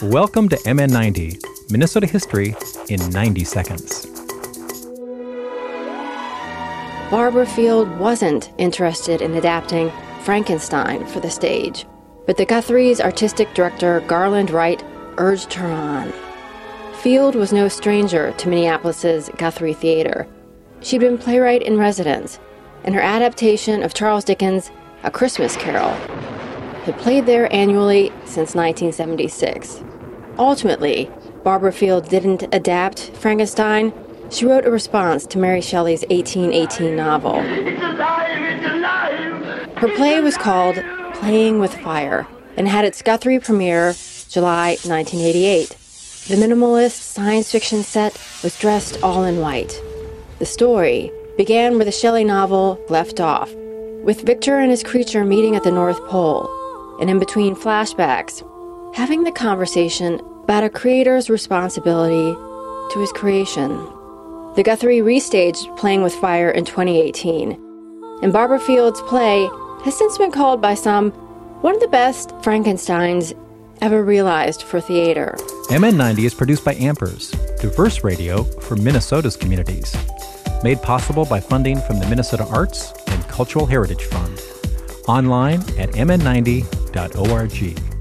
Welcome to MN90, Minnesota History in 90 seconds. Barbara Field wasn't interested in adapting Frankenstein for the stage, but the Guthrie's artistic director, Garland Wright, urged her on. Field was no stranger to Minneapolis's Guthrie Theater. She'd been playwright in residence, and her adaptation of Charles Dickens' A Christmas Carol had played there annually since 1976. Ultimately, Barbara Field didn't adapt Frankenstein. She wrote a response to Mary Shelley's 1818 novel. It's alive! It's alive! Her play was called Playing with Fire and had its Guthrie premiere July 1988. The minimalist science fiction set was dressed all in white. The story began where the Shelley novel left off, with Victor and his creature meeting at the North Pole, and in between flashbacks, having the conversation about a creator's responsibility to his creation. The Guthrie restaged Playing with Fire in 2018, and Barbara Field's play has since been called by some one of the best Frankensteins ever realized for theater. MN90 is produced by Ampers, diverse radio for Minnesota's communities. Made possible by funding from the Minnesota Arts and Cultural Heritage Fund. Online at mn90.org.